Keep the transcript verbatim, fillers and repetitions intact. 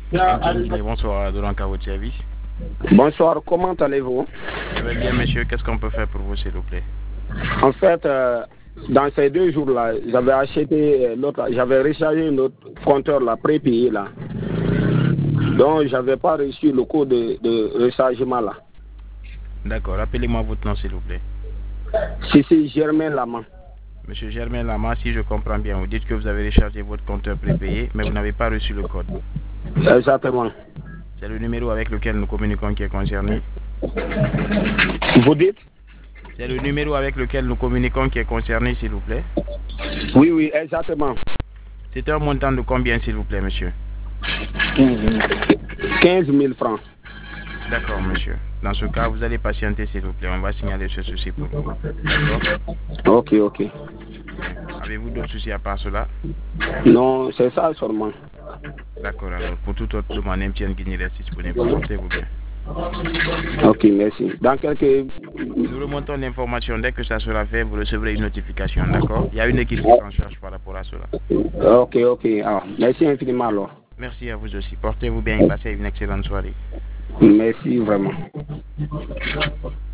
Bonsoir, Dolanka, votre service. Bonsoir, comment allez-vous? Je vais bien, monsieur. Qu'est-ce qu'on peut faire pour vous, s'il vous plaît? En fait, euh, dans ces deux jours-là, j'avais acheté l'autre, j'avais rechargé notre compteur là, prépayé là. Donc, j'avais pas reçu le code de, de rechargement là. D'accord. Rappelez-moi votre nom, s'il vous plaît. Si c'est Germain Lama. Monsieur Germain Lama, si je comprends bien, vous dites que vous avez rechargé votre compteur prépayé, mais vous n'avez pas reçu le code. Exactement. C'est le numéro avec lequel nous communiquons qui est concerné. Vous dites? C'est le numéro avec lequel nous communiquons qui est concerné, s'il vous plaît. Oui, oui, exactement. C'est un montant de combien, s'il vous plaît, monsieur? quinze mille francs. D'accord, monsieur. Dans ce cas, vous allez patienter, s'il vous plaît. On va signaler ce souci pour vous. D'accord? Ok, ok. Avez-vous d'autres soucis à part cela? Non, c'est ça seulement. D'accord, alors. Pour toute autre demande, M T N Guinée reste disponible. Portez-vous bien. Ok, merci. Dans quelques... Nous remontons l'information. Dès que ça sera fait, vous recevrez une notification, d'accord? Il y a une équipe qui s'en charge par rapport à cela. Ok, ok. Alors, merci infiniment alors. Merci à vous aussi. Portez-vous bien et passez une excellente soirée. Merci vraiment.